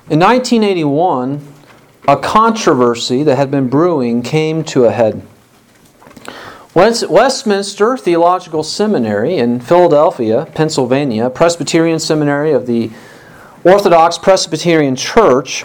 In 1981, a controversy that had been brewing came to a head. Westminster Theological Seminary in Philadelphia, Pennsylvania, Presbyterian Seminary of the Orthodox Presbyterian Church,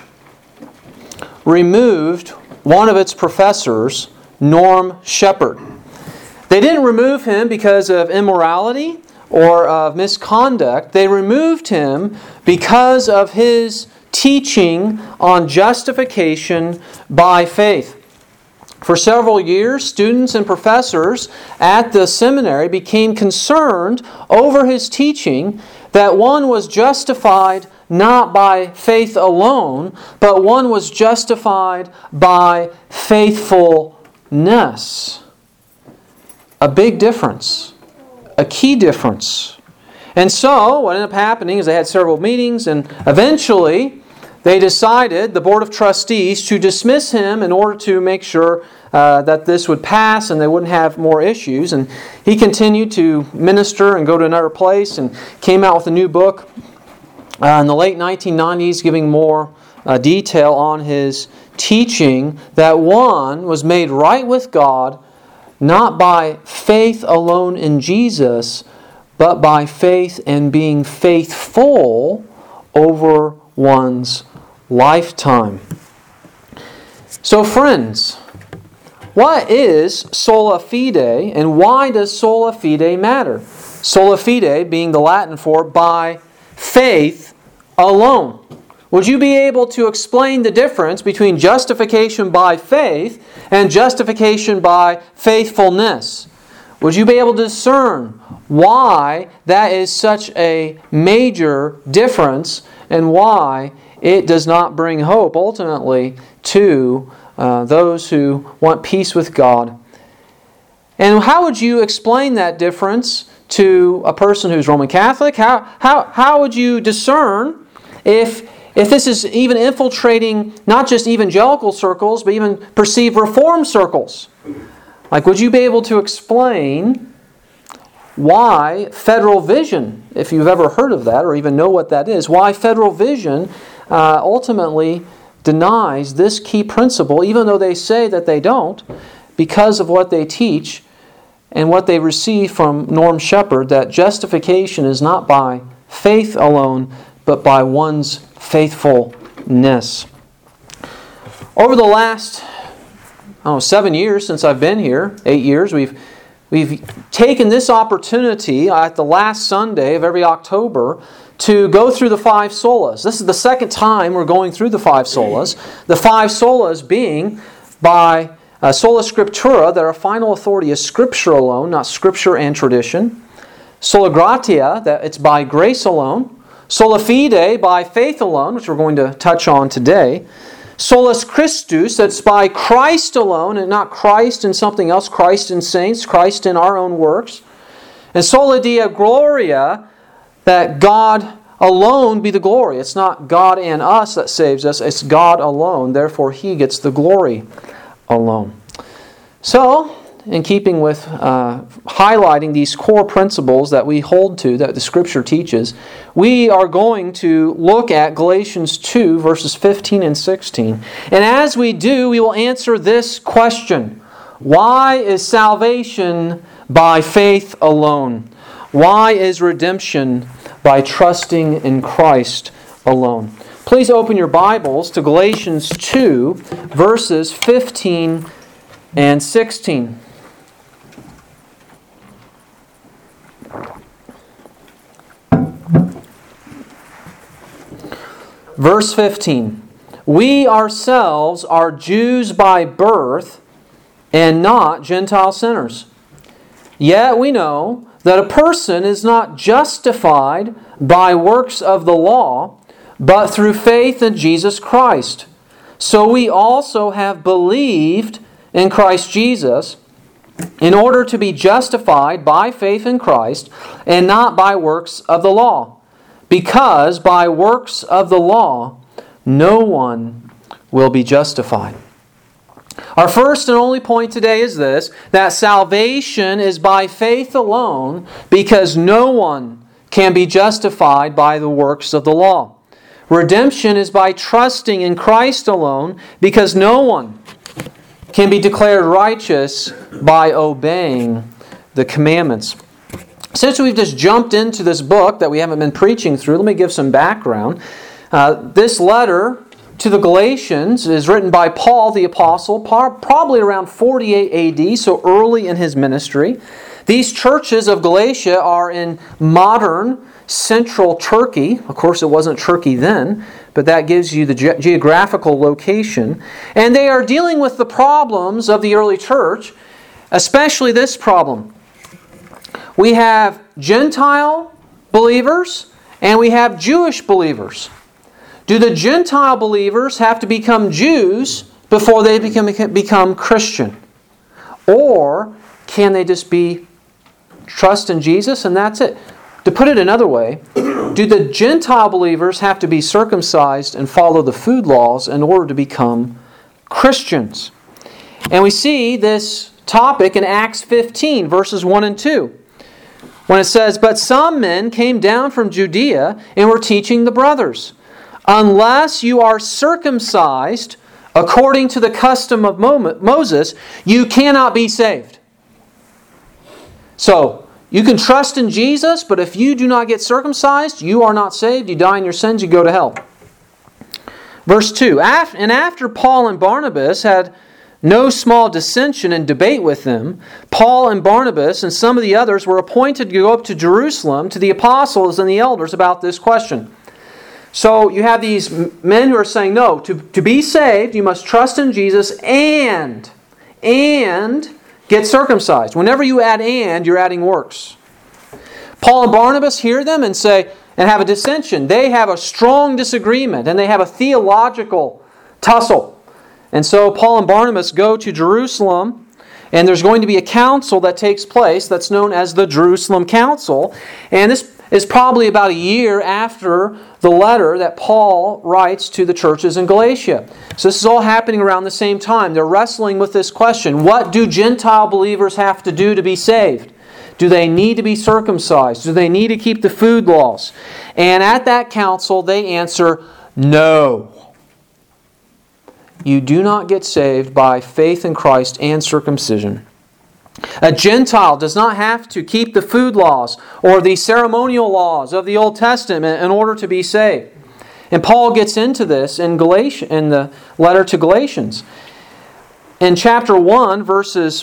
removed one of its professors, Norm Shepherd. They didn't remove him because of immorality or of misconduct. They removed him because of his teaching on justification by faith. For several years, students and professors at the seminary became concerned over his teaching that one was justified not by faith alone, but one was justified by faithfulness. A big difference. A key difference. And so, what ended up happening is they had several meetings, and eventually they decided, the Board of Trustees, to dismiss him in order to make sure that this would pass and they wouldn't have more issues. And he continued to minister and go to another place and came out with a new book in the late 1990s giving more detail on his teaching that one was made right with God not by faith alone in Jesus, but by faith and being faithful over one's lifetime. So friends, what is sola fide and why does sola fide matter? Sola fide being the Latin for by faith alone. Would you be able to explain the difference between justification by faith and justification by faithfulness? Would you be able to discern why that is such a major difference and why it does not bring hope ultimately to those who want peace with God? And how would you explain that difference to a person who's Roman Catholic? How would you discern if this is even infiltrating not just evangelical circles, but even perceived Reformed circles? Like, would you be able to explain why Federal Vision, if you've ever heard of that or even know what that is, why Federal Vision ultimately denies this key principle, even though they say that they don't, because of what they teach and what they receive from Norm Shepherd, that justification is not by faith alone, but by one's faithfulness. Over the last 7 years since I've been here, 8 years, we've taken this opportunity at the last Sunday of every October to go through the 5 solas. This is the second time we're going through the 5 solas. The 5 solas being by sola scriptura, that our final authority is Scripture alone, not Scripture and tradition. Sola gratia, that it's by grace alone. Sola fide, by faith alone, which we're going to touch on today. Solus Christus, that's by Christ alone, and not Christ in something else, Christ in saints, Christ in our own works. And sola Deo gloria, that God alone be the glory. It's not God and us that saves us, it's God alone. Therefore, He gets the glory alone. So, in keeping with highlighting these core principles that we hold to, that the Scripture teaches, we are going to look at Galatians 2, verses 15 and 16. And as we do, we will answer this question: why is salvation by faith alone? Why is redemption by trusting in Christ alone? Please open your Bibles to Galatians 2, verses 15 and 16. Verse 15, we ourselves are Jews by birth and not Gentile sinners. Yet we know that a person is not justified by works of the law, but through faith in Jesus Christ. So we also have believed in Christ Jesus in order to be justified by faith in Christ and not by works of the law. Because by works of the law, no one will be justified. Our first and only point today is this, that salvation is by faith alone, because no one can be justified by the works of the law. Redemption is by trusting in Christ alone, because no one can be declared righteous by obeying the commandments. Since we've just jumped into this book that we haven't been preaching through, let me give some background. This letter to the Galatians is written by Paul the Apostle, probably around 48 AD, so early in his ministry. These churches of Galatia are in modern central Turkey. Of course, it wasn't Turkey then, but that gives you the geographical location. And they are dealing with the problems of the early church, especially this problem. We have Gentile believers and we have Jewish believers. Do the Gentile believers have to become Jews before they become Christian? Or can they just trust in Jesus and that's it? To put it another way, do the Gentile believers have to be circumcised and follow the food laws in order to become Christians? And we see this topic in Acts 15, verses 1 and 2. When it says, "But some men came down from Judea and were teaching the brothers, unless you are circumcised according to the custom of Moses, you cannot be saved." So, you can trust in Jesus, but if you do not get circumcised, you are not saved. You die in your sins, you go to hell. Verse 2, "And after Paul and Barnabas had no small dissension and debate with them, Paul and Barnabas and some of the others were appointed to go up to Jerusalem to the apostles and the elders about this question." So you have these men who are saying, no, to be saved, you must trust in Jesus and get circumcised. Whenever you add "and," you're adding works. Paul and Barnabas hear them and have a dissension. They have a strong disagreement and they have a theological tussle. And so Paul and Barnabas go to Jerusalem, and there's going to be a council that takes place that's known as the Jerusalem Council. And this is probably about a year after the letter that Paul writes to the churches in Galatia. So this is all happening around the same time. They're wrestling with this question: what do Gentile believers have to do to be saved? Do they need to be circumcised? Do they need to keep the food laws? And at that council, they answer, no. You do not get saved by faith in Christ and circumcision. A Gentile does not have to keep the food laws or the ceremonial laws of the Old Testament in order to be saved. And Paul gets into this in the letter to Galatians. In chapter 1, verses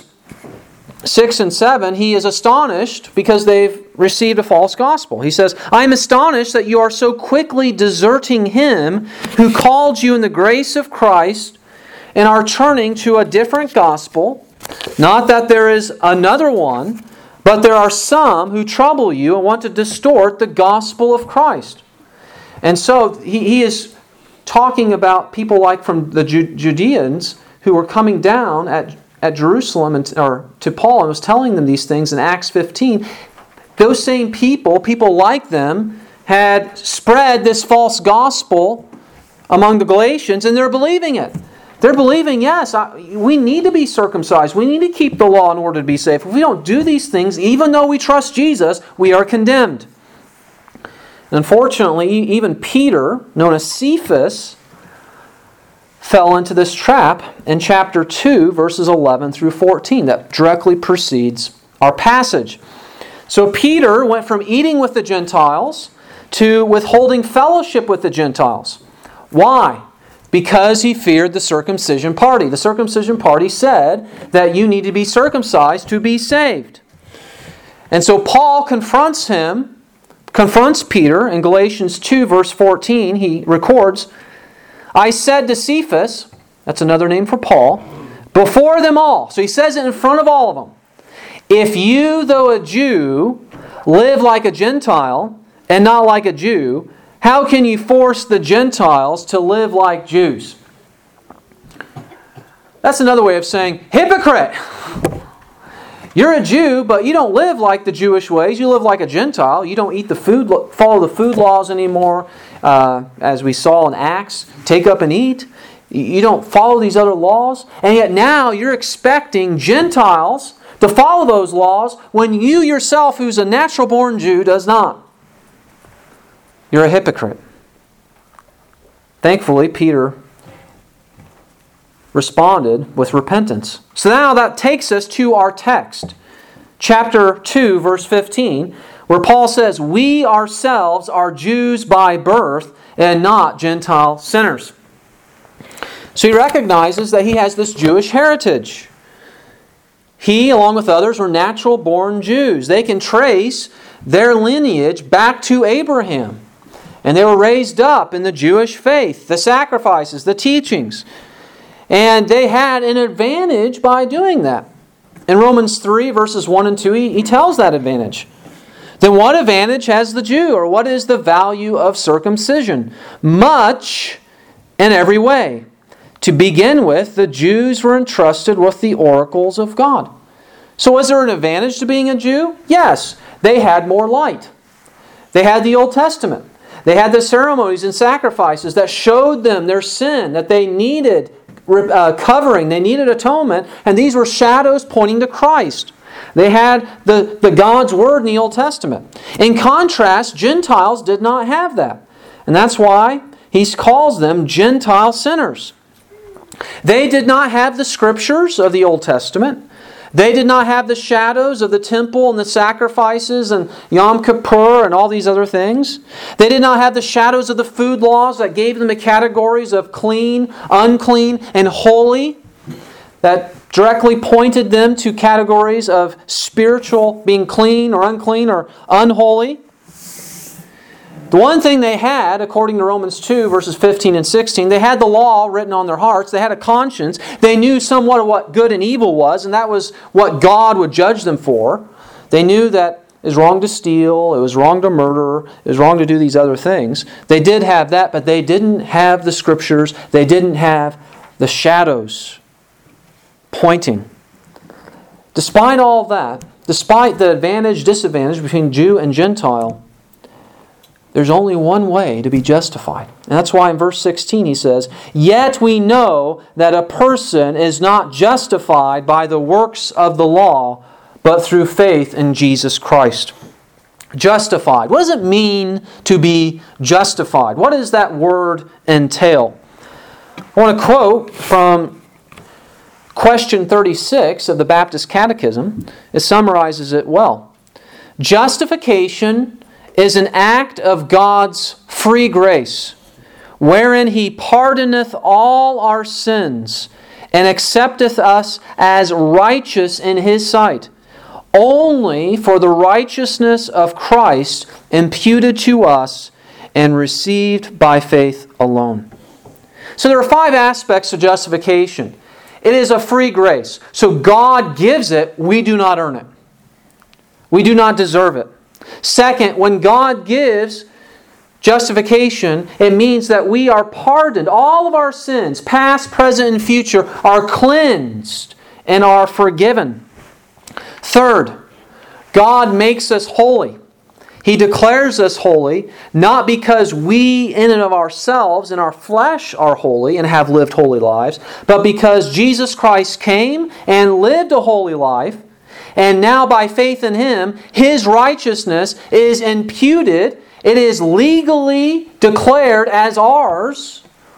6 and 7, he is astonished because they've received a false gospel. He says, "I am astonished that you are so quickly deserting Him who called you in the grace of Christ and are turning to a different gospel. Not that there is another one, but there are some who trouble you and want to distort the gospel of Christ." And so he is talking about people like from the Judeans who were coming down at Jerusalem or to Paul and was telling them these things in Acts 15. Those same people like them, had spread this false gospel among the Galatians, and they're believing it. They're believing, yes, we need to be circumcised. We need to keep the law in order to be saved. If we don't do these things, even though we trust Jesus, we are condemned. Unfortunately, even Peter, known as Cephas, fell into this trap in chapter 2, verses 11 through 14. That directly precedes our passage. So Peter went from eating with the Gentiles to withholding fellowship with the Gentiles. Why? Because he feared the circumcision party. The circumcision party said that you need to be circumcised to be saved. And so Paul confronts Peter in Galatians 2, verse 14. He records, "I said to Cephas," that's another name for Paul, "before them all." So he says it in front of all of them. "If you, though a Jew, live like a Gentile and not like a Jew, how can you force the Gentiles to live like Jews?" That's another way of saying, hypocrite! You're a Jew, but you don't live like the Jewish ways. You live like a Gentile. You don't follow the food laws anymore, as we saw in Acts. Take up and eat. You don't follow these other laws. And yet now you're expecting Gentiles to follow those laws when you yourself, who's a natural-born Jew, does not. You're a hypocrite. Thankfully, Peter responded with repentance. So now that takes us to our text. Chapter 2, verse 15, where Paul says, "We ourselves are Jews by birth and not Gentile sinners." So he recognizes that he has this Jewish heritage. He, along with others, were natural-born Jews. They can trace their lineage back to Abraham. And they were raised up in the Jewish faith, the sacrifices, the teachings. And they had an advantage by doing that. In Romans 3, verses 1 and 2, he tells that advantage. Then what advantage has the Jew, or what is the value of circumcision? Much in every way. To begin with, the Jews were entrusted with the oracles of God. So was there an advantage to being a Jew? Yes. They had more light. They had the Old Testament. They had the ceremonies and sacrifices that showed them their sin, that they needed covering, they needed atonement, and these were shadows pointing to Christ. They had the God's Word in the Old Testament. In contrast, Gentiles did not have that. And that's why he calls them Gentile sinners. They did not have the Scriptures of the Old Testament. They did not have the shadows of the temple and the sacrifices and Yom Kippur and all these other things. They did not have the shadows of the food laws that gave them the categories of clean, unclean, and holy, that directly pointed them to categories of spiritual, being clean or unholy. The one thing they had, according to Romans 2, verses 15 and 16, they had the law written on their hearts. They had a conscience. They knew somewhat of what good and evil was, and that was what God would judge them for. They knew that it was wrong to steal, it was wrong to murder, it was wrong to do these other things. They did have that, but they didn't have the Scriptures. They didn't have the shadows pointing. Despite all that, despite the disadvantage between Jew and Gentile, there's only one way to be justified. And that's why in verse 16 he says, "Yet we know that a person is not justified by the works of the law, but through faith in Jesus Christ." Justified. What does it mean to be justified? What does that word entail? I want to quote from question 36 of the Baptist Catechism. It summarizes it well. Justification is an act of God's free grace, wherein He pardoneth all our sins, and accepteth us as righteous in His sight, only for the righteousness of Christ imputed to us and received by faith alone. So there are 5 aspects of justification. It is a free grace. So God gives it, we do not earn it. We do not deserve it. Second, when God gives justification, it means that we are pardoned. All of our sins, past, present, and future, are cleansed and are forgiven. Third, God makes us holy. He declares us holy, not because we in and of ourselves, in our flesh, are holy and have lived holy lives, but because Jesus Christ came and lived a holy life. And now by faith in Him, His righteousness is imputed. It is legally declared as ours.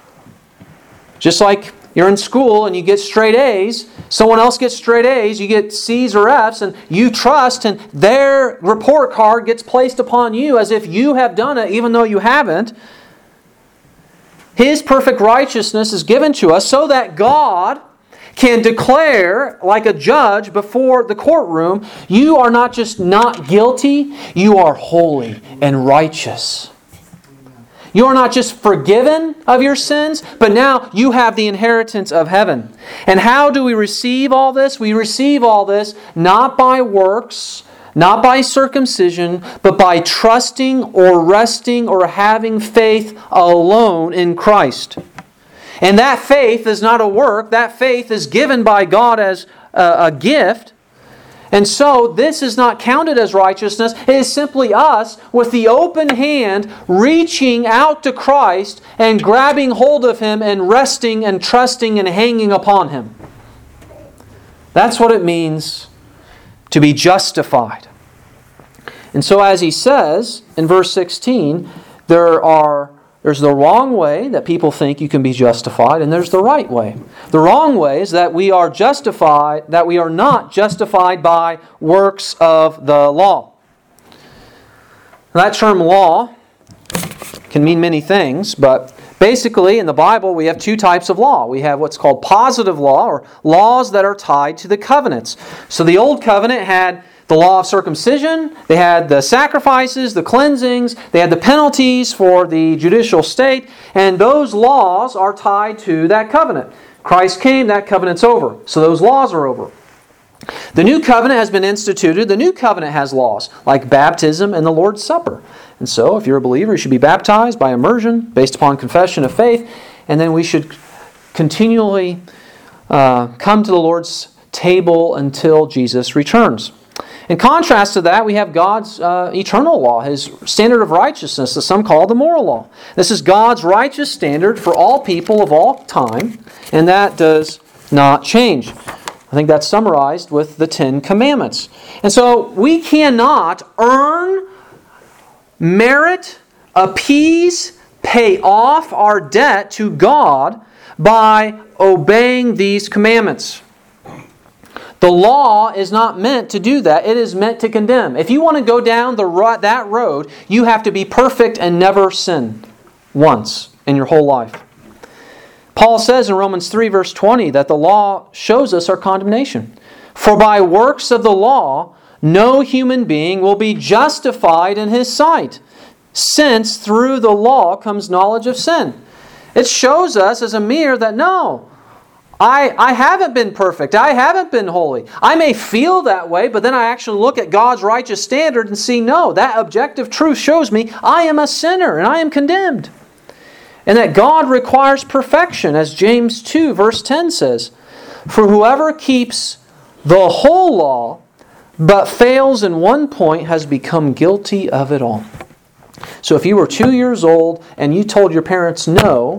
Just like you're in school and you get straight A's, someone else gets straight A's, you get C's or F's, and you trust, and their report card gets placed upon you as if you have done it, even though you haven't. His perfect righteousness is given to us so that God can declare, like a judge before the courtroom, you are not just not guilty, you are holy and righteous. You are not just forgiven of your sins, but now you have the inheritance of heaven. And how do we receive all this? We receive all this not by works, not by circumcision, but by trusting or resting or having faith alone in Christ. And that faith is not a work. That faith is given by God as a gift. And so this is not counted as righteousness. It is simply us with the open hand reaching out to Christ and grabbing hold of Him and resting and trusting and hanging upon Him. That's what it means to be justified. And so as he says in verse 16, there's There's the wrong way that people think you can be justified, and there's the right way. The wrong way is that we are not justified by works of the law. That term law can mean many things, but basically in the Bible we have two types of law. We have what's called positive law, or laws that are tied to the covenants. So the Old Covenant had the law of circumcision, they had the sacrifices, the cleansings, they had the penalties for the judicial state, and those laws are tied to that covenant. Christ came, that covenant's over. So those laws are over. The New Covenant has been instituted. The New Covenant has laws, like baptism and the Lord's Supper. And so, if you're a believer, you should be baptized by immersion, based upon confession of faith, and then we should continually come to the Lord's table until Jesus returns. In contrast to that, we have God's eternal law, His standard of righteousness, that some call the moral law. This is God's righteous standard for all people of all time, and that does not change. I think that's summarized with the Ten Commandments. And so we cannot earn, merit, appease, pay off our debt to God by obeying these commandments. The law is not meant to do that. It is meant to condemn. If you want to go down that road, you have to be perfect and never sin once in your whole life. Paul says in Romans 3 verse 20 that the law shows us our condemnation. For by works of the law, no human being will be justified in his sight, since through the law comes knowledge of sin. It shows us as a mirror that no, I haven't been perfect. I haven't been holy. I may feel that way, but then I actually look at God's righteous standard and see, no, that objective truth shows me I am a sinner and I am condemned. And that God requires perfection, as James 2 verse 10 says. For whoever keeps the whole law, but fails in one point, has become guilty of it all. So if you were 2 years old and you told your parents no,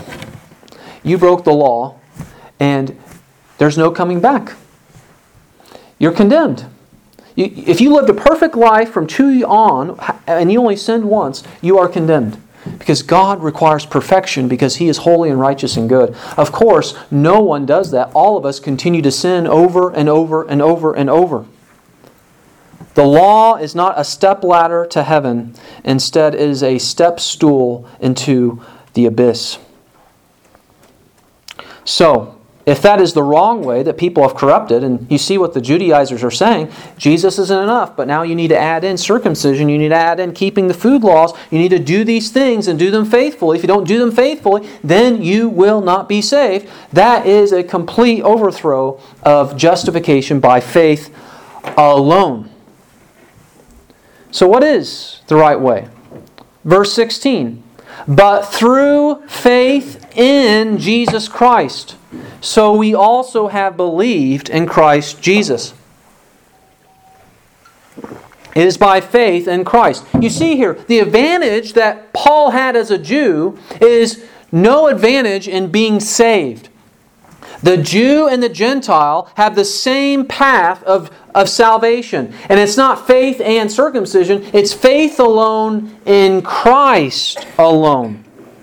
you broke the law and there's no coming back. You're condemned. If you lived a perfect life from 2 on and you only sinned once, you are condemned. Because God requires perfection because He is holy and righteous and good. Of course, no one does that. All of us continue to sin over and over and over and over. The law is not a step ladder to heaven. Instead, it is a step stool into the abyss. So, if that is the wrong way that people have corrupted, and you see what the Judaizers are saying, Jesus isn't enough, but now you need to add in circumcision, you need to add in keeping the food laws, you need to do these things and do them faithfully. If you don't do them faithfully, then you will not be saved. That is a complete overthrow of justification by faith alone. So what is the right way? Verse 16, but through faith in Jesus Christ, so we also have believed in Christ Jesus. It is by faith in Christ. You see here, the advantage that Paul had as a Jew is no advantage in being saved. The Jew and the Gentile have the same path of salvation. And it's not faith and circumcision, it's faith alone in Christ alone.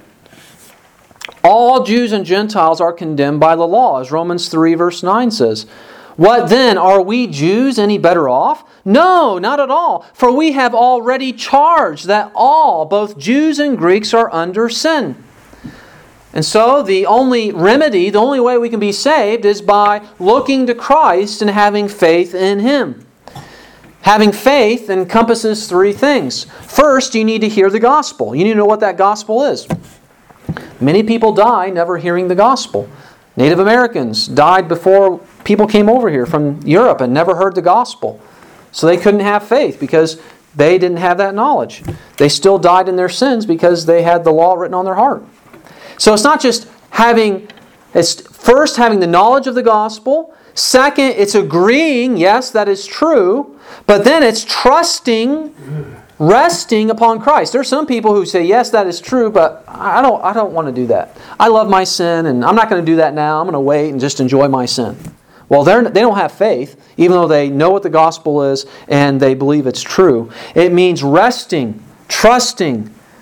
All Jews and Gentiles are condemned by the law, as Romans 3 verse 9 says. What then? Are we Jews any better off? No, not at all. For we have already charged that all, both Jews and Greeks, are under sin. And so the only remedy, the only way we can be saved is by looking to Christ and having faith in Him. Having faith encompasses three things. First, you need to hear the gospel. You need to know what that gospel is. Many people die never hearing the gospel. Native Americans died before people came over here from Europe and never heard the gospel. So they couldn't have faith because they didn't have that knowledge. They still died in their sins because they had the law written on their heart. So it's not just it's first having the knowledge of the gospel. Second, it's agreeing, yes, that is true. But then it's trusting, resting upon Christ. There are some people who say, yes, that is true, but I don't want to do that. I love my sin, and I'm not going to do that now. I'm going to wait and just enjoy my sin. Well, they don't have faith, even though they know what the gospel is and they believe it's true. It means resting, trusting,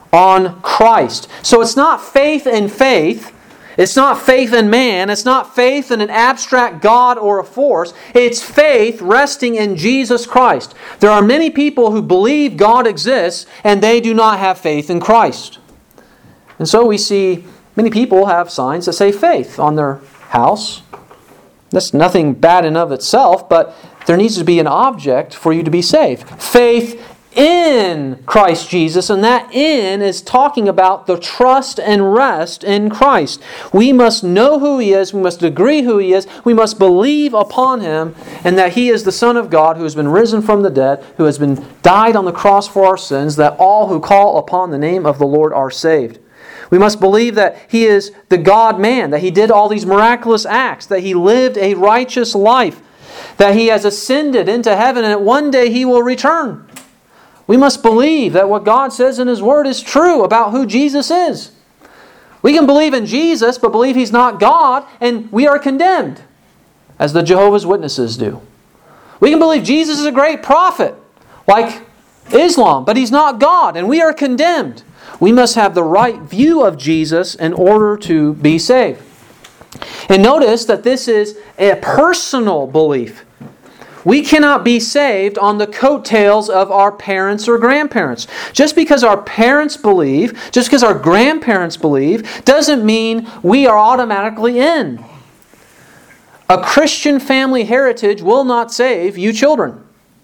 on Christ. So it's not faith in faith. It's not faith in man. It's not faith in an abstract God or a force. It's faith resting in Jesus Christ. There are many people who believe God exists and they do not have faith in Christ. And so we see many people have signs that say faith on their house. That's nothing bad in of itself, but there needs to be an object for you to be saved. Faith in Christ Jesus, and that "in" is talking about the trust and rest in Christ. We must know who He is, we must agree who He is, we must believe upon Him, and that He is the Son of God who has been risen from the dead, who has been died on the cross for our sins, that all who call upon the name of the Lord are saved. We must believe that He is the God-man, that He did all these miraculous acts, that He lived a righteous life, that He has ascended into heaven, and that one day He will return. We must believe that what God says in His Word is true about who Jesus is. We can believe in Jesus, but believe He's not God, and we are condemned, as the Jehovah's Witnesses do. We can believe Jesus is a great prophet, like Islam, but He's not God, and we are condemned. We must have the right view of Jesus in order to be saved. And notice that this is a personal belief. We cannot be saved on the coattails of our parents or grandparents. Just because our parents believe, just because our grandparents believe, doesn't mean we are automatically in. A Christian family heritage will not save you children.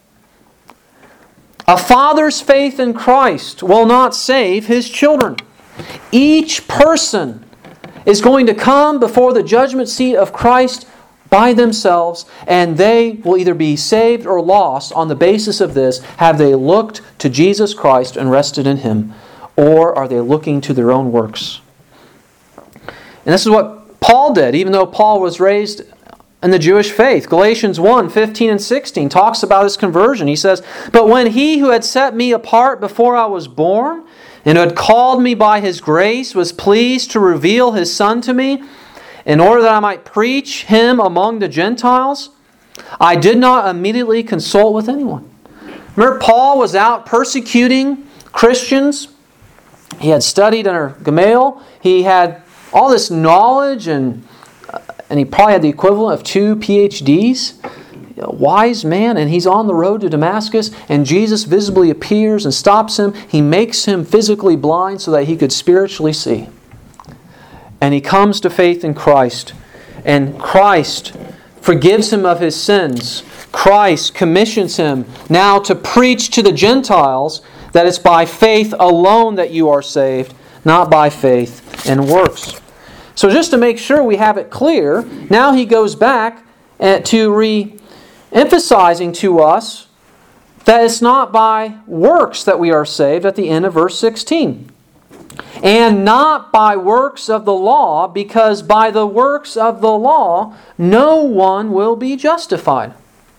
A father's faith in Christ will not save his children. Each person is going to come before the judgment seat of Christ by themselves, and they will either be saved or lost on the basis of this. Have they looked to Jesus Christ and rested in Him, or are they looking to their own works? And this is what Paul did, even though Paul was raised in the Jewish faith. Galatians 1:15 and 16 talks about his conversion. He says, "But when He who had set me apart before I was born, and who had called me by His grace, was pleased to reveal His Son to me, in order that I might preach Him among the Gentiles, I did not immediately consult with anyone." Remember, Paul was out persecuting Christians. He had studied under Gamaliel. He had all this knowledge, and he probably had the equivalent of 2 PhDs. A wise man, and he's on the road to Damascus, and Jesus visibly appears and stops him. He makes him physically blind so that he could spiritually see. And he comes to faith in Christ. And Christ forgives him of his sins. Christ commissions him now to preach to the Gentiles that it's by faith alone that you are saved, not by faith in works. So just to make sure we have it clear, now he goes back to re-emphasizing to us that it's not by works that we are saved at the end of verse 16. And not by works of the law, because by the works of the law no one will be justified.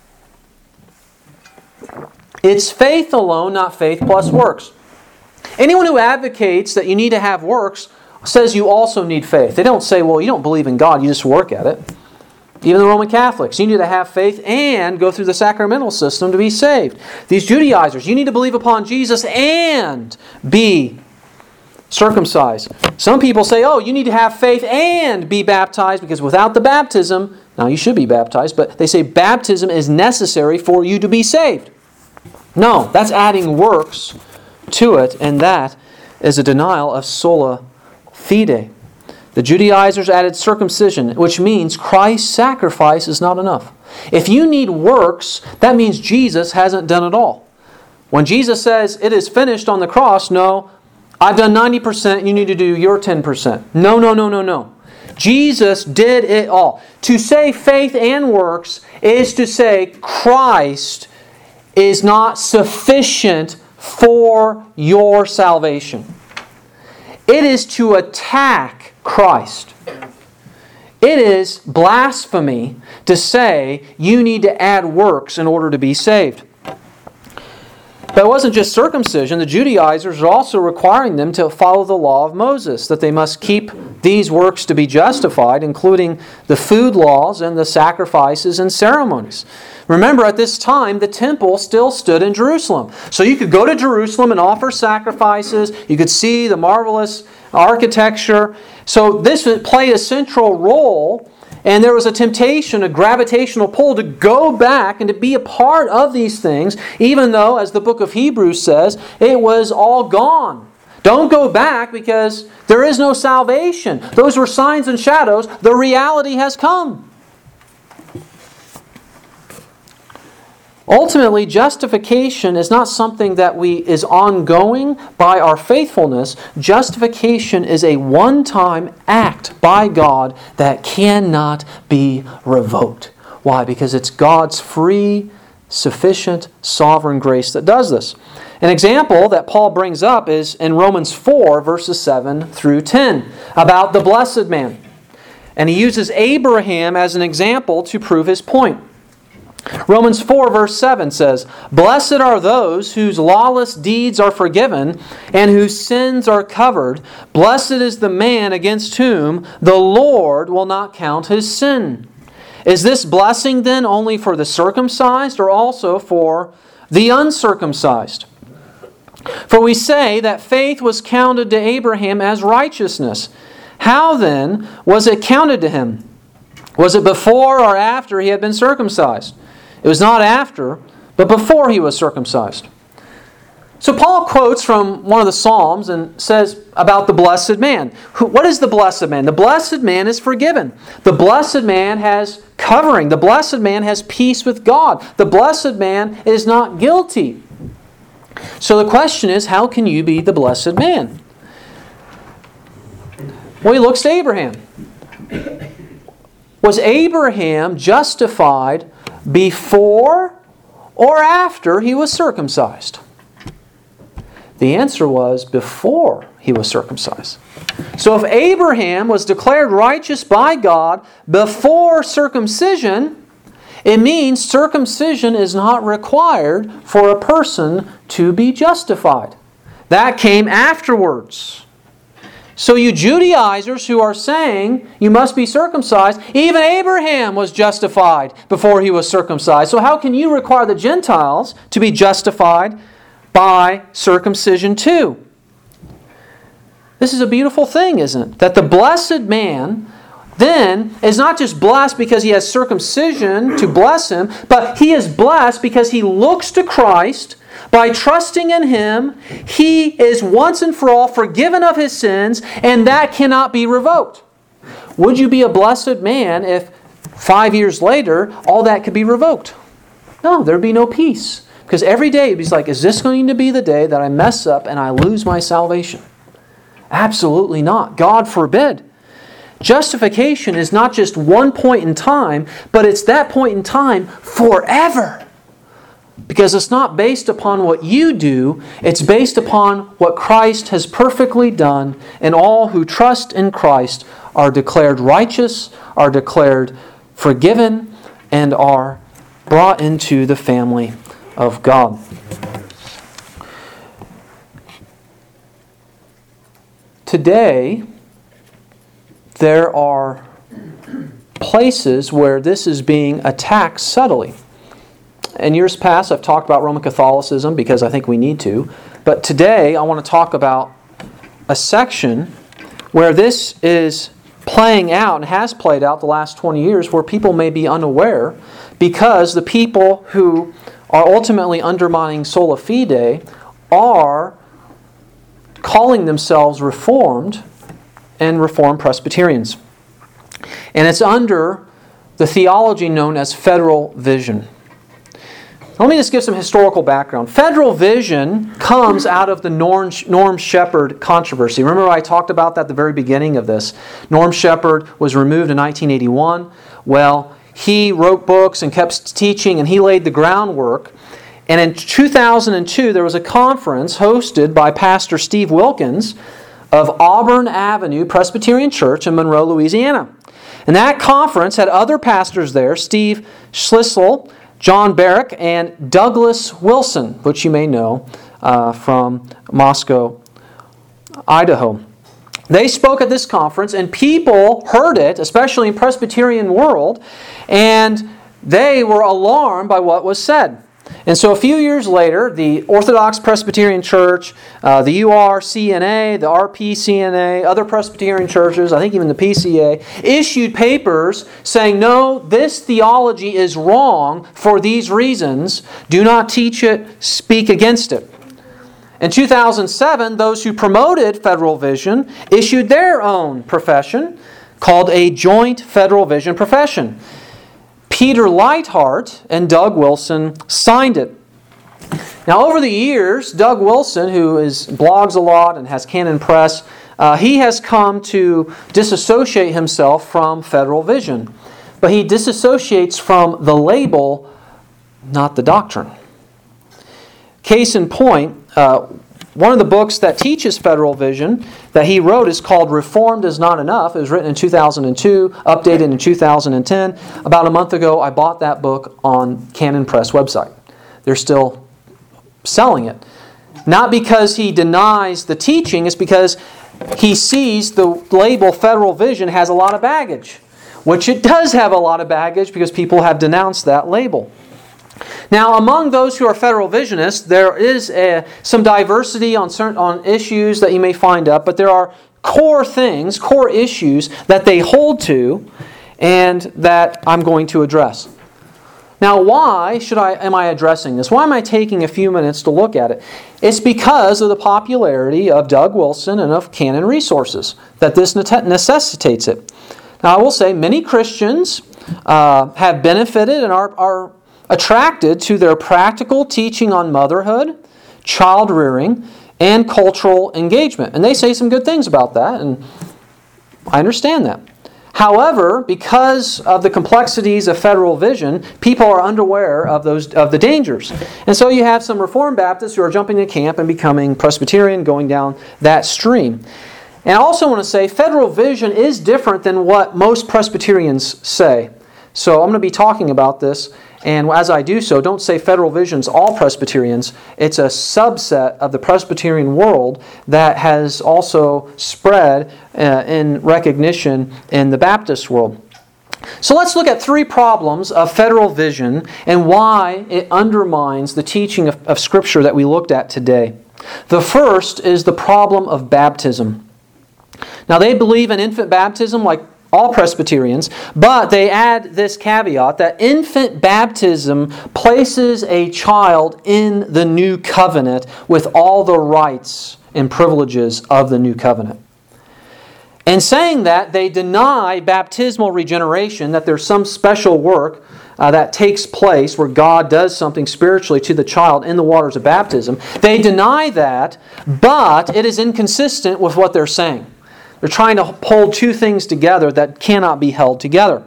It's faith alone, not faith plus works. Anyone who advocates that you need to have works says you also need faith. They don't say, well, you don't believe in God, you just work at it. Even the Roman Catholics, you need to have faith and go through the sacramental system to be saved. These Judaizers, you need to believe upon Jesus and be circumcised. Some people say, oh, you need to have faith and be baptized, because without the baptism, now you should be baptized, but they say baptism is necessary for you to be saved. No, that's adding works to it, and that is a denial of sola fide. The Judaizers added circumcision, which means Christ's sacrifice is not enough. If you need works, that means Jesus hasn't done it all. When Jesus says, it is finished on the cross, no, I've done 90%, you need to do your 10%. No. Jesus did it all. To say faith and works is to say Christ is not sufficient for your salvation. It is to attack Christ. It is blasphemy to say you need to add works in order to be saved. But it wasn't just circumcision. The Judaizers are also requiring them to follow the law of Moses, that they must keep these works to be justified, including the food laws and the sacrifices and ceremonies. Remember, at this time, the temple still stood in Jerusalem. So you could go to Jerusalem and offer sacrifices. You could see the marvelous architecture. So this played a central role, and there was a temptation, a gravitational pull to go back and to be a part of these things, even though, as the book of Hebrews says, it was all gone. Don't go back because there is no salvation. Those were signs and shadows. The reality has come. Ultimately, justification is not something that is ongoing by our faithfulness. Justification is a one-time act by God that cannot be revoked. Why? Because it's God's free, sufficient, sovereign grace that does this. An example that Paul brings up is in Romans 4, verses 7 through 10, about the blessed man. And he uses Abraham as an example to prove his point. Romans 4, verse 7 says, "Blessed are those whose lawless deeds are forgiven and whose sins are covered. Blessed is the man against whom the Lord will not count his sin." Is this blessing then only for the circumcised or also for the uncircumcised? For we say that faith was counted to Abraham as righteousness. How then was it counted to him? Was it before or after he had been circumcised? It was not after, but before he was circumcised. So Paul quotes from one of the Psalms and says about the blessed man. What is the blessed man? The blessed man is forgiven. The blessed man has covering. The blessed man has peace with God. The blessed man is not guilty. So the question is, how can you be the blessed man? Well, he looks to Abraham. Was Abraham justified before or after he was circumcised? The answer was before he was circumcised. So if Abraham was declared righteous by God before circumcision, it means circumcision is not required for a person to be justified. That came afterwards. So you Judaizers who are saying you must be circumcised, even Abraham was justified before he was circumcised. So how can you require the Gentiles to be justified by circumcision too? This is a beautiful thing, isn't it? That the blessed man then is not just blessed because he has circumcision to bless him, but he is blessed because he looks to Christ. By trusting in Him, he is once and for all forgiven of his sins, and that cannot be revoked. Would you be a blessed man if 5 years later all that could be revoked? No, there'd be no peace. Because every day it'd be like, is this going to be the day that I mess up and I lose my salvation? Absolutely not. God forbid. Justification is not just one point in time, but it's that point in time forever. Because it's not based upon what you do, it's based upon what Christ has perfectly done, and all who trust in Christ are declared righteous, are declared forgiven, and are brought into the family of God. Today, there are places where this is being attacked subtly. In years past, I've talked about Roman Catholicism because I think we need to. But today, I want to talk about a section where this is playing out and has played out the last 20 years where people may be unaware because the people who are ultimately undermining sola fide are calling themselves Reformed and Reformed Presbyterians. And it's under the theology known as Federal Vision. Let me just give some historical background. Federal Vision comes out of the Norm Shepherd controversy. Remember I talked about that at the very beginning of this. Norm Shepherd was removed in 1981. Well, he wrote books and kept teaching, and he laid the groundwork. And in 2002, there was a conference hosted by Pastor Steve Wilkins of Auburn Avenue Presbyterian Church in Monroe, Louisiana. And that conference had other pastors there, Steve Schlissel, John Barrick, and Douglas Wilson, which you may know from Moscow, Idaho. They spoke at this conference, and people heard it, especially in Presbyterian world, and they were alarmed by what was said. And so a few years later, the Orthodox Presbyterian Church, the URCNA, the RPCNA, other Presbyterian churches, I think even the PCA, issued papers saying, no, this theology is wrong for these reasons. Do not teach it, speak against it. In 2007, those who promoted Federal Vision issued their own profession called a Joint Federal Vision Profession. Peter Leithart and Doug Wilson signed it. Now, over the years, Doug Wilson, who blogs a lot and has Canon Press, he has come to disassociate himself from Federal Vision. But he disassociates from the label, not the doctrine. Case in point, one of the books that teaches Federal Vision that he wrote is called Reformed is Not Enough. It was written in 2002, updated in 2010. About a month ago, I bought that book on Canon Press website. They're still selling it. Not because he denies the teaching, it's because he sees the label Federal Vision has a lot of baggage, which it does have a lot of baggage because people have denounced that label. Now, among those who are Federal Visionists, there is some diversity on issues that you may find up, but there are core things, core issues that they hold to and that I'm going to address. Now, why am I addressing this? Why am I taking a few minutes to look at it? It's because of the popularity of Doug Wilson and of Canon Resources that this necessitates it. Now, I will say many Christians have benefited and are attracted to their practical teaching on motherhood, child rearing, and cultural engagement. And they say some good things about that, and I understand that. However, because of the complexities of Federal Vision, people are unaware of the dangers. And so you have some Reformed Baptists who are jumping in camp and becoming Presbyterian, going down that stream. And I also want to say Federal Vision is different than what most Presbyterians say. So I'm going to be talking about this. And as I do so, don't say Federal Vision's all Presbyterians. It's a subset of the Presbyterian world that has also spread in recognition in the Baptist world. So let's look at 3 problems of Federal Vision and why it undermines the teaching of Scripture that we looked at today. The first is the problem of baptism. Now, they believe in infant baptism like all Presbyterians, but they add this caveat that infant baptism places a child in the new covenant with all the rights and privileges of the new covenant. In saying that, they deny baptismal regeneration, that there's some special work that takes place where God does something spiritually to the child in the waters of baptism. They deny that, but it is inconsistent with what they're saying. They're trying to hold 2 things together that cannot be held together.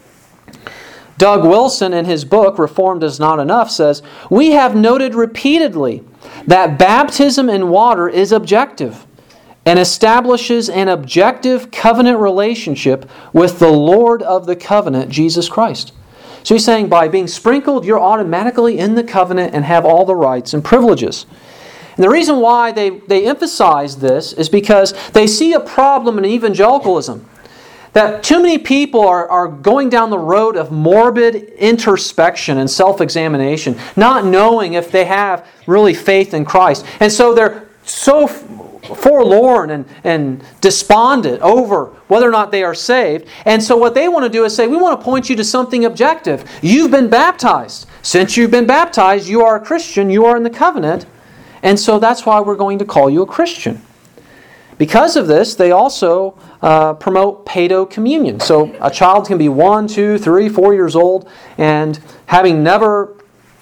Doug Wilson, in his book, Reformed is Not Enough, says, "We have noted repeatedly that baptism in water is objective and establishes an objective covenant relationship with the Lord of the covenant, Jesus Christ." So he's saying by being sprinkled, you're automatically in the covenant and have all the rights and privileges. And the reason why they emphasize this is because they see a problem in evangelicalism. That too many people are going down the road of morbid introspection and self-examination, not knowing if they have really faith in Christ. And so they're so forlorn and despondent over whether or not they are saved. And so what they want to do is say, we want to point you to something objective. You've been baptized. Since you've been baptized, you are a Christian, you are in the covenant. And so that's why we're going to call you a Christian. Because of this, they also promote paedo communion. So a child can be 1, 2, 3, 4 years old, and having never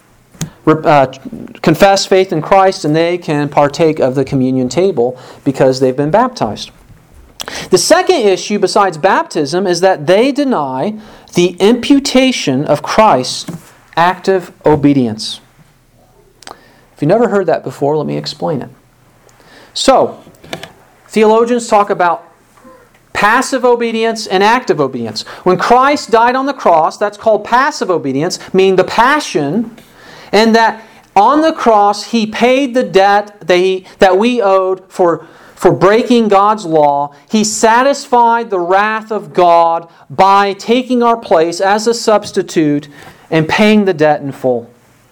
confessed faith in Christ, and they can partake of the communion table because they've been baptized. The second issue besides baptism is that they deny the imputation of Christ's active obedience. If you've never heard that before, let me explain it. So, theologians talk about passive obedience and active obedience. When Christ died on the cross, that's called passive obedience, meaning the passion, and that on the cross He paid the debt that we owed for for breaking God's law. He satisfied the wrath of God by taking our place as a substitute and paying the debt in full.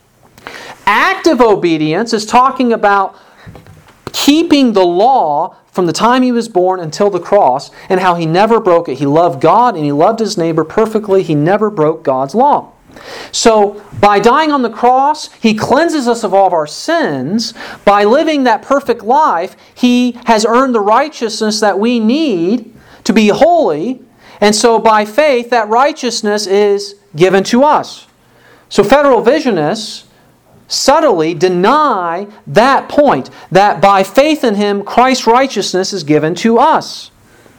Active obedience is talking about keeping the law from the time He was born until the cross, and how He never broke it. He loved God and He loved His neighbor perfectly. He never broke God's law. So, by dying on the cross, He cleanses us of all of our sins. By living that perfect life, He has earned the righteousness that we need to be holy. And so, by faith, that righteousness is given to us. So, federal visionists subtly deny that point, that by faith in Him, Christ's righteousness is given to us.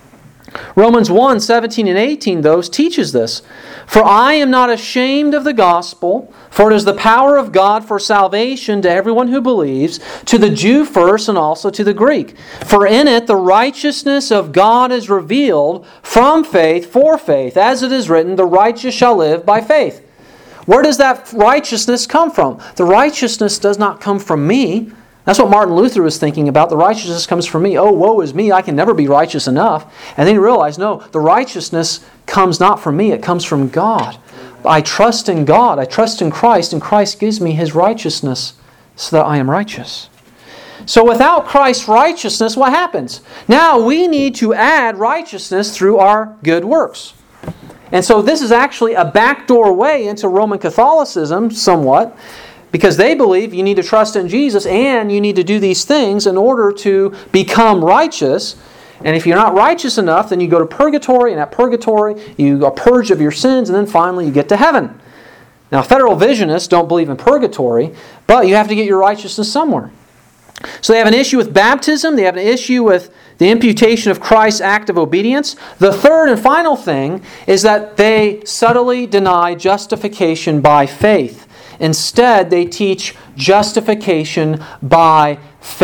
Romans 1:17 and 18, though, teaches this. For I am not ashamed of the gospel, for it is the power of God for salvation to everyone who believes, to the Jew first and also to the Greek. For in it the righteousness of God is revealed from faith for faith, as it is written, the righteous shall live by faith. Where does that righteousness come from? The righteousness does not come from me. That's what Martin Luther was thinking about. The righteousness comes from me. Oh, woe is me. I can never be righteous enough. And then he realized, no, the righteousness comes not from me. It comes from God. I trust in God. I trust in Christ, and Christ gives me His righteousness so that I am righteous. So without Christ's righteousness, what happens? Now we need to add righteousness through our good works. And so this is actually a backdoor way into Roman Catholicism, somewhat, because they believe you need to trust in Jesus and you need to do these things in order to become righteous. And if you're not righteous enough, then you go to purgatory, and at purgatory you are purged of your sins, and then finally you get to heaven. Now, federal visionists don't believe in purgatory, but you have to get your righteousness somewhere. So they have an issue with baptism. They have an issue with the imputation of Christ's act of obedience. The third and final thing is that they subtly deny justification by faith. Instead, they teach justification by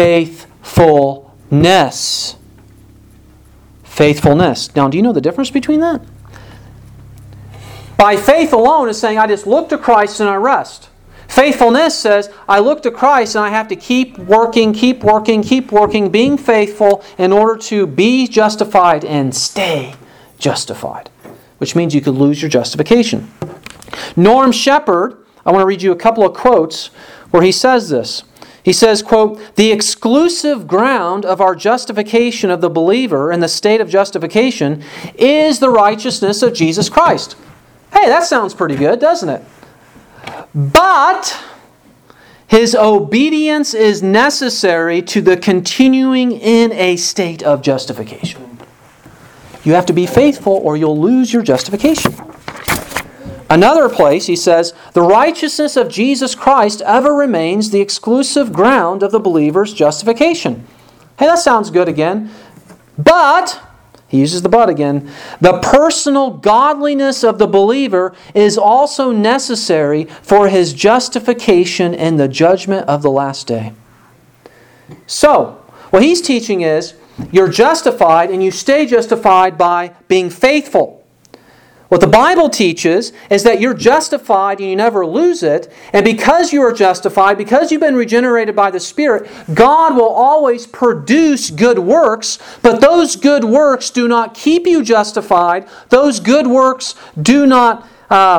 faithfulness. Faithfulness. Now, do you know the difference between that? By faith alone is saying, I just look to Christ and I rest. Faithfulness says, I look to Christ and I have to keep working, being faithful in order to be justified and stay justified. Which means you could lose your justification. Norm Shepherd, I want to read you a couple of quotes where he says this. He says, quote, the exclusive ground of our justification of the believer in the state of justification is the righteousness of Jesus Christ. Hey, that sounds pretty good, doesn't it? But His obedience is necessary to the continuing in a state of justification. You have to be faithful or you'll lose your justification. Another place, he says, the righteousness of Jesus Christ ever remains the exclusive ground of the believer's justification. Hey, that sounds good again. But, he uses the but again, the personal godliness of the believer is also necessary for his justification in the judgment of the last day. So, what he's teaching is, you're justified and you stay justified by being faithful. What the Bible teaches is that you're justified and you never lose it. And because you are justified, because you've been regenerated by the Spirit, God will always produce good works. But those good works do not keep you justified. Those good works do not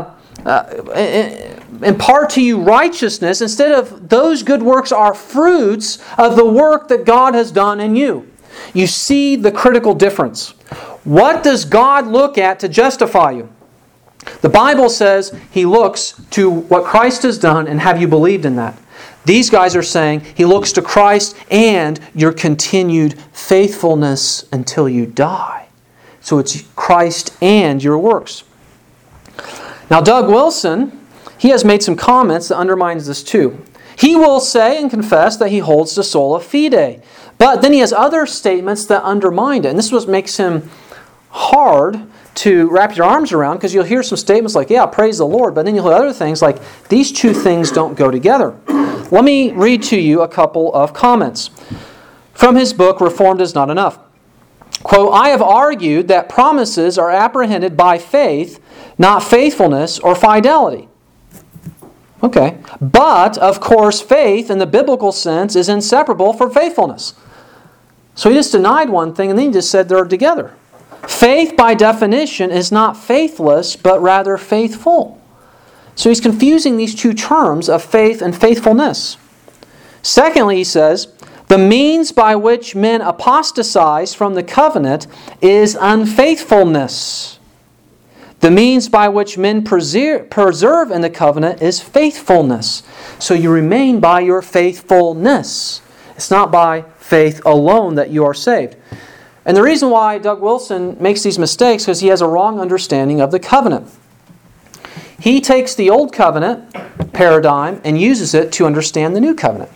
impart to you righteousness. Instead of those good works are fruits of the work that God has done in you. You see the critical difference. What does God look at to justify you? The Bible says He looks to what Christ has done and have you believed in that. These guys are saying He looks to Christ and your continued faithfulness until you die. So it's Christ and your works. Now Doug Wilson, he has made some comments that undermines this too. He will say and confess that he holds the sola fide. But then he has other statements that undermine it. And this is what makes him hard to wrap your arms around, because you'll hear some statements like, yeah, praise the Lord, but then you'll hear other things like, these two things don't go together. Let me read to you a couple of comments. From his book, Reformed is Not Enough. Quote, I have argued that promises are apprehended by faith, not faithfulness or fidelity. Okay. But, of course, faith in the biblical sense is inseparable from faithfulness. So he just denied one thing and then he just said they're together. Faith, by definition, is not faithless, but rather faithful. So he's confusing these two terms of faith and faithfulness. Secondly, he says, the means by which men apostatize from the covenant is unfaithfulness. The means by which men preserve in the covenant is faithfulness. So you remain by your faithfulness. It's not by faith alone that you are saved. And the reason why Doug Wilson makes these mistakes is because he has a wrong understanding of the covenant. He takes the old covenant paradigm and uses it to understand the new covenant.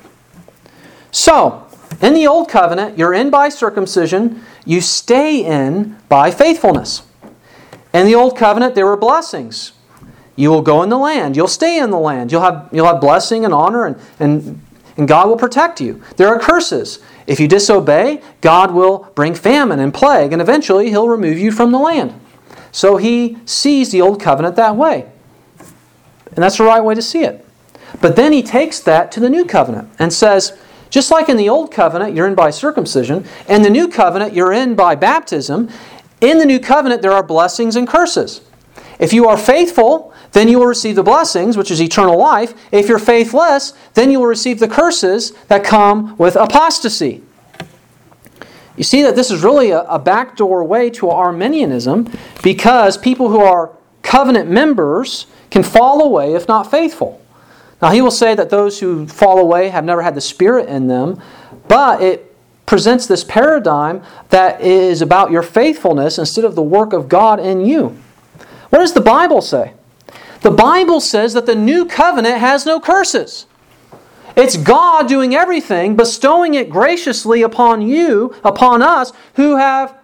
So, in the old covenant, you're in by circumcision, you stay in by faithfulness. In the old covenant, there were blessings. You will go in the land, you'll stay in the land, you'll have blessing and honor, and God will protect you. There are curses. If you disobey, God will bring famine and plague, and eventually He'll remove you from the land. So he sees the old covenant that way. And that's the right way to see it. But then he takes that to the new covenant and says, just like in the old covenant, you're in by circumcision, in the new covenant, you're in by baptism. In the new covenant, there are blessings and curses. If you are faithful, then you will receive the blessings, which is eternal life. If you're faithless, then you will receive the curses that come with apostasy. You see that this is really a backdoor way to Arminianism, because people who are covenant members can fall away if not faithful. Now, he will say that those who fall away have never had the Spirit in them, but it presents this paradigm that is about your faithfulness instead of the work of God in you. What does the Bible say? The Bible says that the new covenant has no curses. It's God doing everything, bestowing it graciously upon you, upon us, who have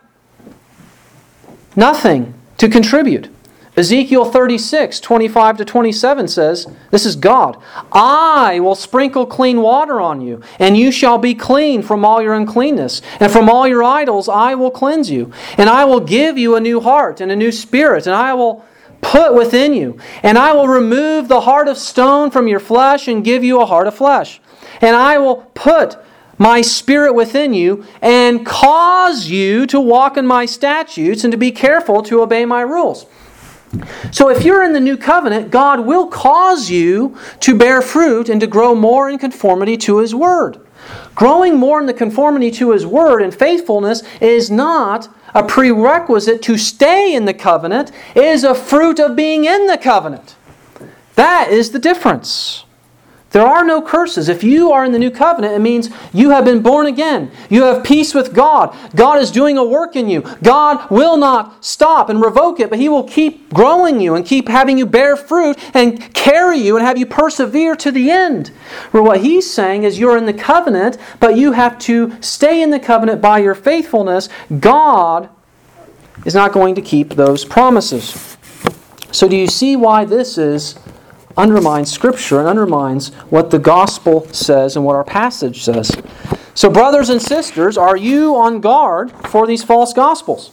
nothing to contribute. Ezekiel 36, 25-27 says, this is God, I will sprinkle clean water on you, and you shall be clean from all your uncleanness. And from all your idols I will cleanse you. And I will give you a new heart and a new spirit, and I will put within you. And I will remove the heart of stone from your flesh and give you a heart of flesh. And I will put my Spirit within you and cause you to walk in my statutes and to be careful to obey my rules. So if you're in the new covenant, God will cause you to bear fruit and to grow more in conformity to His Word. Growing more in the conformity to His Word and faithfulness is not a prerequisite to stay in the covenant. It is a fruit of being in the covenant. That is the difference. There are no curses. If you are in the new covenant, it means you have been born again. You have peace with God. God is doing a work in you. God will not stop and revoke it, but He will keep growing you and keep having you bear fruit and carry you and have you persevere to the end. Where what He's saying is you're in the covenant, but you have to stay in the covenant by your faithfulness. God is not going to keep those promises. So do you see why this undermines Scripture and undermines what the gospel says and what our passage says? So brothers and sisters, are you on guard for these false gospels?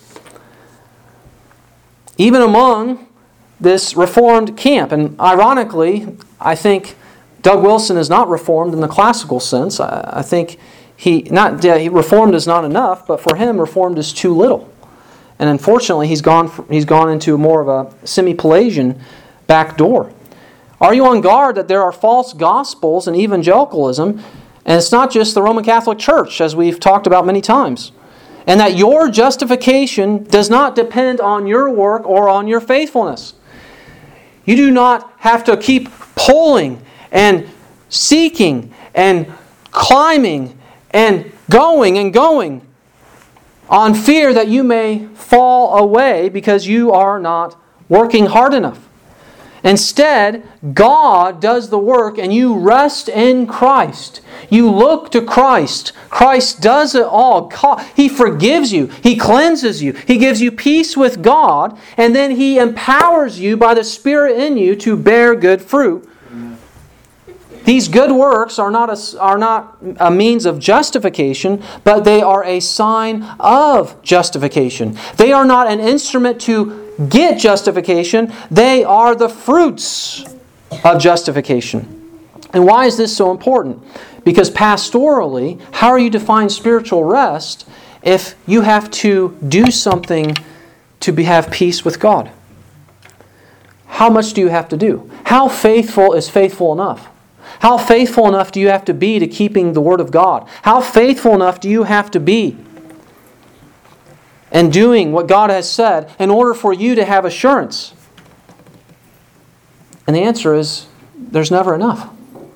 Even among this Reformed camp. And ironically, I think Doug Wilson is not Reformed in the classical sense. I think Reformed is not enough, but for him, Reformed is too little. And unfortunately, he's gone into more of a semi-Pelagian back door. Are you on guard that there are false gospels in evangelicalism, and it's not just the Roman Catholic Church, as we've talked about many times, and that your justification does not depend on your work or on your faithfulness? You do not have to keep pulling and seeking and climbing and going on fear that you may fall away because you are not working hard enough. Instead, God does the work and you rest in Christ. You look to Christ. Christ does it all. He forgives you. He cleanses you. He gives you peace with God. And then He empowers you by the Spirit in you to bear good fruit. These good works are not a means of justification, but they are a sign of justification. They are not an instrument to get justification. They are the fruits of justification. And why is this so important? Because pastorally, how are you to find spiritual rest if you have to do something to have peace with God? How much do you have to do? How faithful is faithful enough? How faithful enough do you have to be to keeping the Word of God? How faithful enough do you have to be in doing what God has said in order for you to have assurance? And the answer is, there's never enough.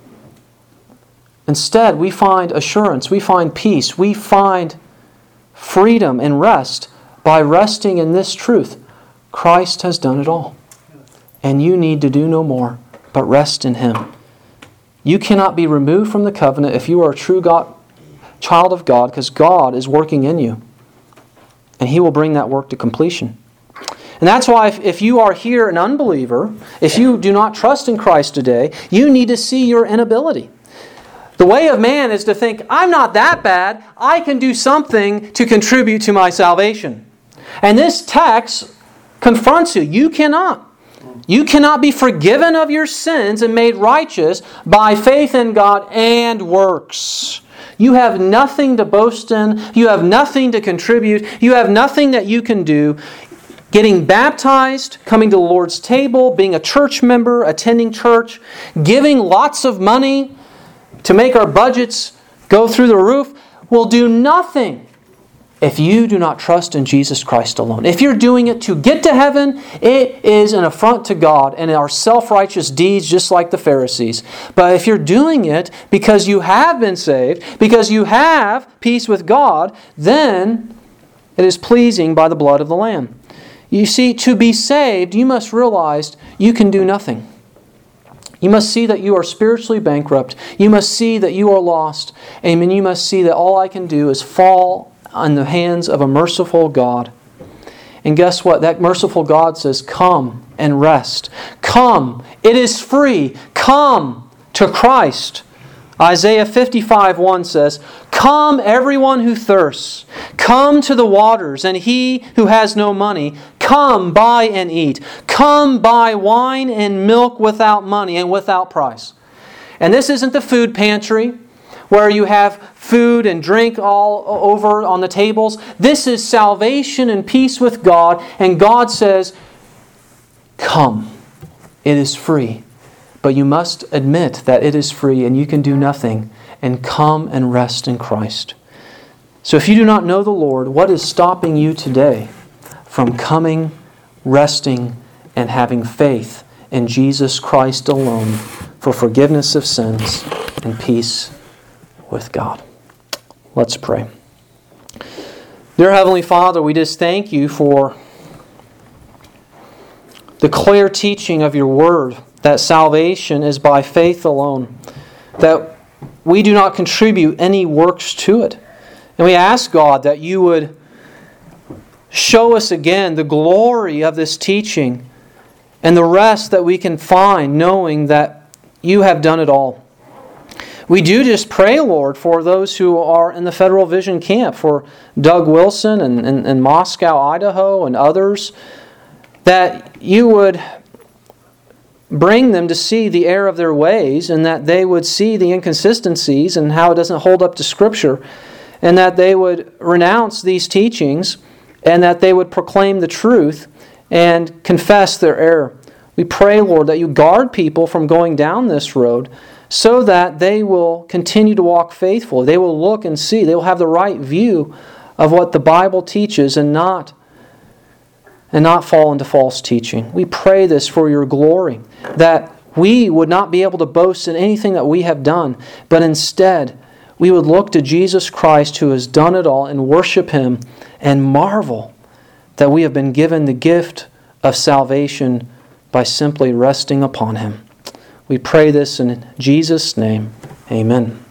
Instead, we find assurance, we find peace, we find freedom and rest by resting in this truth. Christ has done it all. And you need to do no more but rest in Him. You cannot be removed from the covenant if you are a true child of God, because God is working in you. And He will bring that work to completion. And that's why if you are here an unbeliever, if you do not trust in Christ today, you need to see your inability. The way of man is to think, I'm not that bad, I can do something to contribute to my salvation. And this text confronts you. You cannot. You cannot be forgiven of your sins and made righteous by faith in God and works. You have nothing to boast in. You have nothing to contribute. You have nothing that you can do. Getting baptized, coming to the Lord's table, being a church member, attending church, giving lots of money to make our budgets go through the roof will do nothing if you do not trust in Jesus Christ alone. If you're doing it to get to heaven, it is an affront to God and our self-righteous deeds, just like the Pharisees. But if you're doing it because you have been saved, because you have peace with God, then it is pleasing by the blood of the Lamb. You see, to be saved, you must realize you can do nothing. You must see that you are spiritually bankrupt. You must see that you are lost. And you must see that all I can do is fall in the hands of a merciful God. And guess what? That merciful God says, come and rest. Come. It is free. Come to Christ. Isaiah 55:1 says, come everyone who thirsts. Come to the waters, and he who has no money, come buy and eat. Come buy wine and milk without money and without price. And this isn't the food pantry where you have food and drink all over on the tables. This is salvation and peace with God. And God says, come. It is free. But you must admit that it is free and you can do nothing. And come and rest in Christ. So if you do not know the Lord, what is stopping you today from coming, resting, and having faith in Jesus Christ alone for forgiveness of sins and peace with God? Let's pray. Dear Heavenly Father, we just thank You for the clear teaching of Your Word, that salvation is by faith alone, that we do not contribute any works to it. And we ask, God, that You would show us again the glory of this teaching and the rest that we can find knowing that You have done it all. We do just pray, Lord, for those who are in the Federal Vision Camp, for Doug Wilson and Moscow, Idaho, and others, that You would bring them to see the error of their ways, and that they would see the inconsistencies and how it doesn't hold up to Scripture, and that they would renounce these teachings, and that they would proclaim the truth and confess their error. We pray, Lord, that You guard people from going down this road so that they will continue to walk faithfully. They will look and see. They will have the right view of what the Bible teaches and not fall into false teaching. We pray this for Your glory, that we would not be able to boast in anything that we have done, but instead we would look to Jesus Christ who has done it all and worship Him and marvel that we have been given the gift of salvation by simply resting upon Him. We pray this in Jesus' name. Amen.